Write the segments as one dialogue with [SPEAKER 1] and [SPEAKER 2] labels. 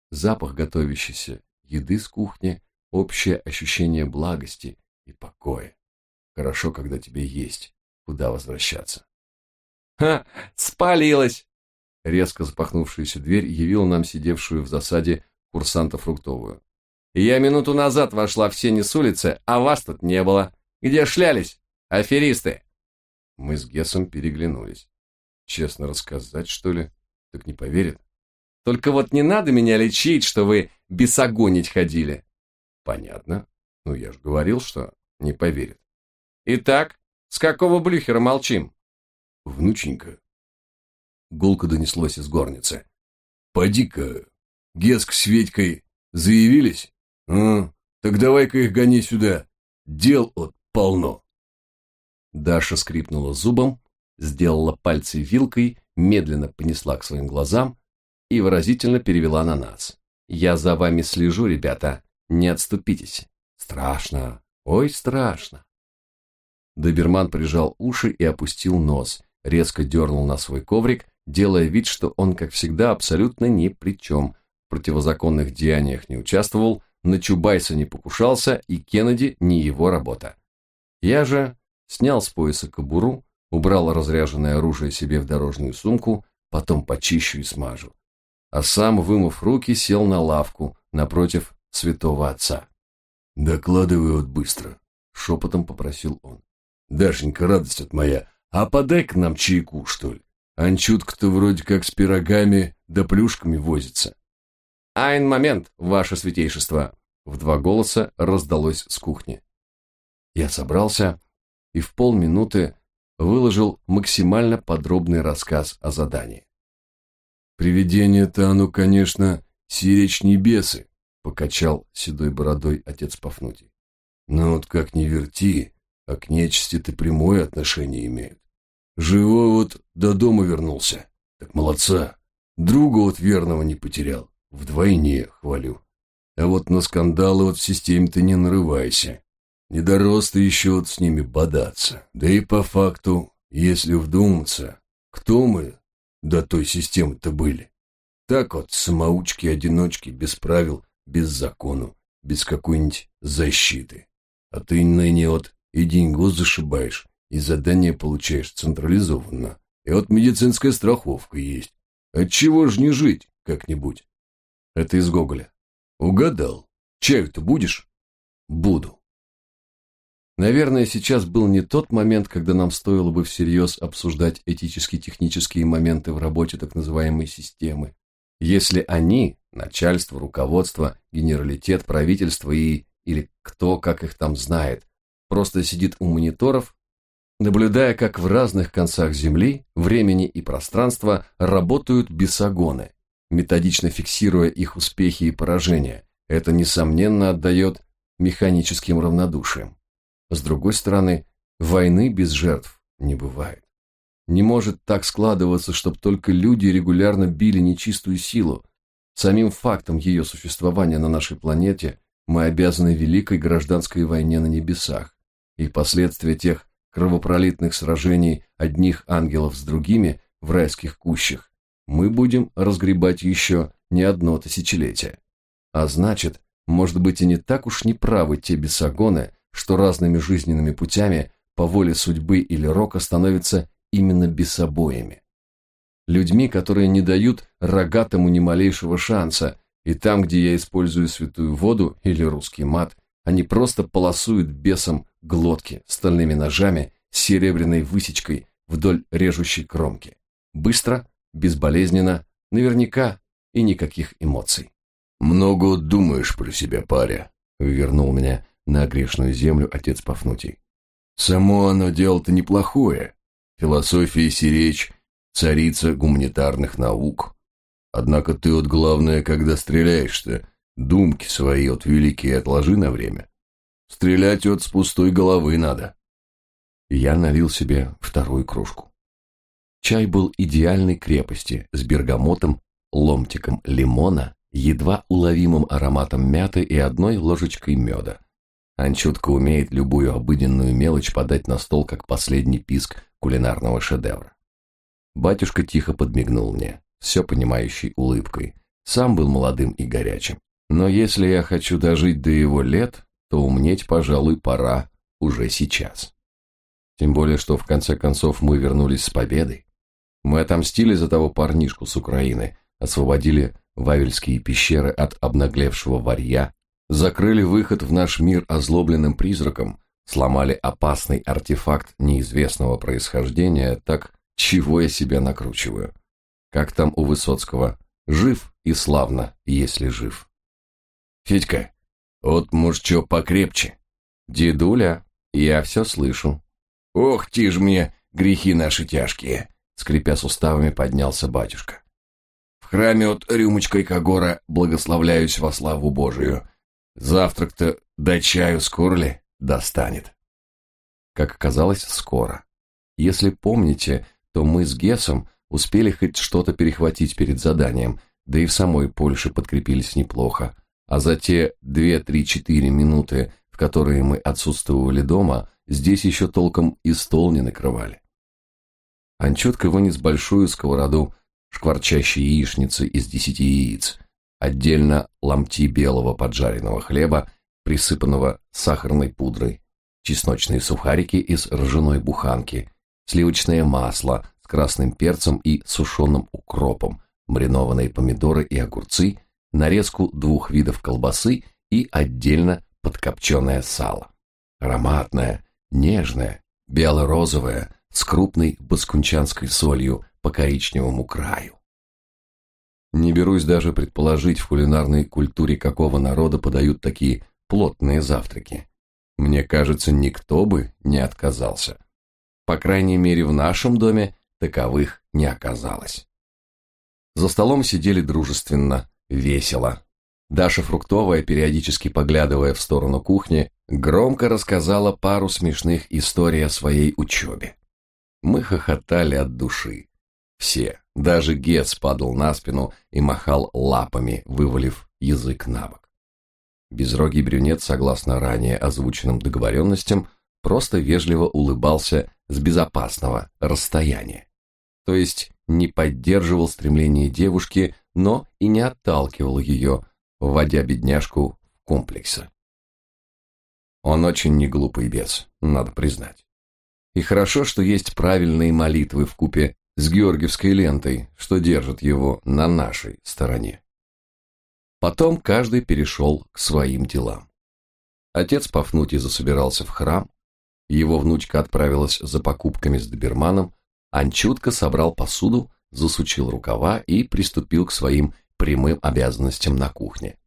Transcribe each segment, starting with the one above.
[SPEAKER 1] запах готовящейся еды с кухни, общее ощущение благости и покоя. Хорошо, когда тебе есть куда возвращаться. «Ха! Спалилась!» Резко запахнувшаяся дверь явила нам сидевшую в засаде курсанта Фруктовую. «Я минуту назад вошла в сени с улицы, а вас тут не было. Где шлялись? Аферисты!» Мы с Гессом переглянулись. Честно рассказать, что ли? Так не поверят. «Только вот не надо меня лечить, что вы бесогонить ходили». «Понятно. Ну, я же говорил, что не поверят». «Итак, с какого блюхера молчим?»
[SPEAKER 2] «Внученька». Гулко донеслось из горницы. «Поди-ка, Геск с Ведькой заявились? Так давай-ка их гони сюда. Дел от полно».
[SPEAKER 1] Даша скрипнула зубом, сделала пальцы вилкой, медленно понесла к своим глазам и выразительно перевела на нас. «Я за вами слежу, ребята, не отступитесь. Страшно, ой, страшно». Доберман прижал уши и опустил нос, резко дернул на свой коврик, делая вид, что он, как всегда, абсолютно ни при чем, в противозаконных деяниях не участвовал, на Чубайса не покушался, и Кеннеди не его работа. Я же снял с пояса кобуру, убрал разряженное оружие себе в дорожную сумку, потом почищу и смажу. А сам, вымыв руки, сел на лавку напротив святого отца.
[SPEAKER 2] «Докладывай вот быстро», — шепотом попросил он. «Дашенька, радость от моя, а подай-ка нам чайку, что ли? Анчутка-то вроде как с пирогами да плюшками возится».
[SPEAKER 1] «Айн момент, ваше святейшество!» В два голоса раздалось с кухни. Я собрался и в полминуты выложил максимально подробный рассказ о задании.
[SPEAKER 2] «Привидение-то оно, конечно, сиречь небесы», — покачал седой бородой отец Пафнутий. «Но вот как ни верти, а к нечисти-то прямое отношение имеют. Живой вот до дома вернулся, так молодца. Друга вот верного не потерял, вдвойне хвалю. А вот на скандалы вот в системе-то не нарывайся. Не дорос ты еще вот с ними бодаться. Да и по факту, если вдуматься, кто мы до той системы-то были? Так вот, самоучки-одиночки, без правил, без закону, без какой-нибудь защиты. А ты ныне вот и деньгу зашибаешь, и задание получаешь централизованно. И вот медицинская страховка есть. Отчего ж не жить как-нибудь?»
[SPEAKER 1] Это из Гоголя.
[SPEAKER 2] «Угадал. Чаю-то будешь?»
[SPEAKER 1] «Буду». Наверное, сейчас был не тот момент, когда нам стоило бы всерьез обсуждать этически-технические моменты в работе так называемой системы. Если они, начальство, руководство, генералитет, правительство или кто, как их там знает, просто сидит у мониторов, наблюдая, как в разных концах Земли, времени и пространства работают бесогоны, методично фиксируя их успехи и поражения, это, несомненно, отдает механическим равнодушием. С другой стороны, войны без жертв не бывает. Не может так складываться, чтобы только люди регулярно били нечистую силу. Самим фактом ее существования на нашей планете мы обязаны великой гражданской войне на небесах, и последствия тех кровопролитных сражений одних ангелов с другими в райских кущах мы будем разгребать еще не одно тысячелетие. А значит, может быть, и не так уж неправы те бесогоны, что разными жизненными путями по воле судьбы или рока становятся именно бесобоями. Людьми, которые не дают рогатому ни малейшего шанса, и там, где я использую святую воду или русский мат, они просто полосуют бесам глотки стальными ножами с серебряной высечкой вдоль режущей кромки. Быстро, безболезненно, наверняка и никаких эмоций.
[SPEAKER 2] «Много думаешь про себя, паря», — вернул меня на грешную землю отец Пафнутий. «Само оно дело-то неплохое. Философия сиречь, царица гуманитарных наук. Однако ты вот главное, когда стреляешь-то, думки свои от великие отложи на время. Стрелять от с пустой головы надо».
[SPEAKER 1] Я налил себе вторую кружку. Чай был идеальной крепости, с бергамотом, ломтиком лимона, едва уловимым ароматом мяты и одной ложечкой меда. Анчутка умеет любую обыденную мелочь подать на стол, как последний писк кулинарного шедевра. Батюшка тихо подмигнул мне, все понимающей улыбкой, Сам был молодым и горячим. Но если я хочу дожить до его лет, то умнеть, пожалуй, пора уже сейчас. Тем более, что в конце концов мы вернулись с победой. Мы отомстили за того парнишку с Украины, освободили Вавельские пещеры от обнаглевшего варья, закрыли выход в наш мир озлобленным призраком, сломали опасный артефакт неизвестного происхождения, так чего я себя накручиваю? Как там у Высоцкого? Жив и славно, если жив.
[SPEAKER 2] Федька, вот, может, что покрепче?
[SPEAKER 1] Дедуля, я все слышу.
[SPEAKER 2] Ох, ти ж мне, грехи наши тяжкие,
[SPEAKER 1] скрипя суставами, поднялся батюшка.
[SPEAKER 2] В храме от рюмочкой Кагора благословляюсь во славу Божию. Завтрак-то до чаю скоро ли достанет?
[SPEAKER 1] Как оказалось, скоро. Если помните, то мы с Гесом успели хоть что-то перехватить перед заданием, да и в самой Польше подкрепились неплохо. А за те 2-3-4 минуты, в которые мы отсутствовали дома, здесь еще толком и стол не накрывали. Анчутка вынес большую сковороду шкварчащей яичницы из 10 яиц, отдельно ломти белого поджаренного хлеба, присыпанного сахарной пудрой, чесночные сухарики из ржаной буханки, сливочное масло с красным перцем и сушеным укропом, маринованные помидоры и огурцы, нарезку 2 видов колбасы и отдельно подкопченое сало. Ароматное, нежное, бело-розовое, с крупной баскунчанской солью по коричневому краю. Не берусь даже предположить, в кулинарной культуре какого народа подают такие плотные завтраки. Мне кажется, никто бы не отказался. По крайней мере, в нашем доме таковых не оказалось. За столом сидели дружественно, весело. Даша Фруктовая, периодически поглядывая в сторону кухни, громко рассказала пару смешных историй о своей учебе. Мы хохотали от души. Все, даже Гец падал на спину и махал лапами, вывалив язык на бок. Безрогий брюнет, согласно ранее озвученным договоренностям, просто вежливо улыбался с безопасного расстояния. То есть не поддерживал стремление девушки, но и не отталкивал ее, вводя бедняжку в комплексы. Он очень неглупый бес, надо признать. И хорошо, что есть правильные молитвы вкупе с георгиевской лентой, что держит его на нашей стороне. Потом каждый перешел к своим делам. Отец Пафнутий засобирался в храм, его внучка отправилась за покупками с доберманом, Анчутка собрал посуду, засучил рукава и приступил к своим прямым обязанностям на кухне.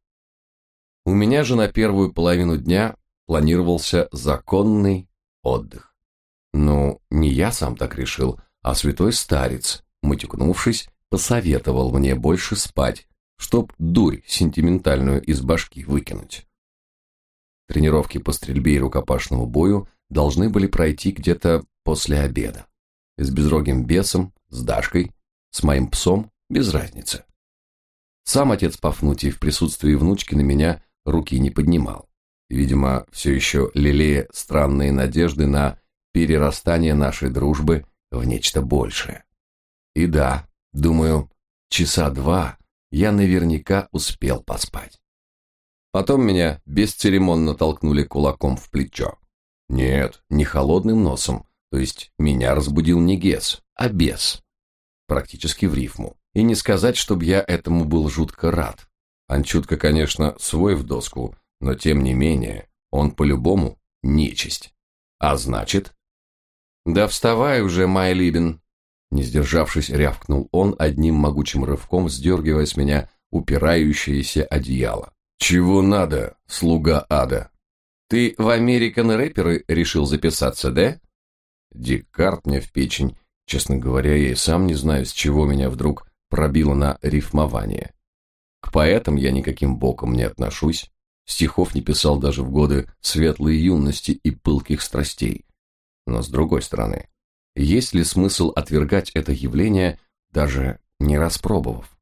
[SPEAKER 1] У меня же на первую половину дня планировался законный отдых. Ну, не я сам так решил, а святой старец, матюкнувшись, посоветовал мне больше спать, чтоб дурь сентиментальную из башки выкинуть. Тренировки по стрельбе и рукопашному бою должны были пройти где-то после обеда. С безрогим бесом, с Дашкой, с моим псом, без разницы. Сам отец Пафнутий в присутствии внучки на меня руки не поднимал. Видимо, все еще лелея странные надежды на перерастание нашей дружбы в нечто большее. И да, думаю, 2 часа я наверняка успел поспать. Потом меня бесцеремонно толкнули кулаком в плечо. Нет, не холодным носом, то есть меня разбудил не Гес, а бес. Практически в рифму. И не сказать, чтобы я этому был жутко рад. Анчутка, конечно, свой в доску, но тем не менее, он по-любому нечисть. А значит... «Да вставай уже, май либен!» Не сдержавшись, рявкнул он, одним могучим рывком сдергивая с меня упирающееся одеяло. «Чего надо, слуга ада? Ты в американ-рэперы решил записаться, да?» Декарт мне в печень. Честно говоря, я и сам не знаю, с чего меня вдруг пробило на рифмование. К поэтам я никаким боком не отношусь. Стихов не писал даже в годы светлой юности и пылких страстей. Но с другой стороны, есть ли смысл отвергать это явление, даже не распробовав?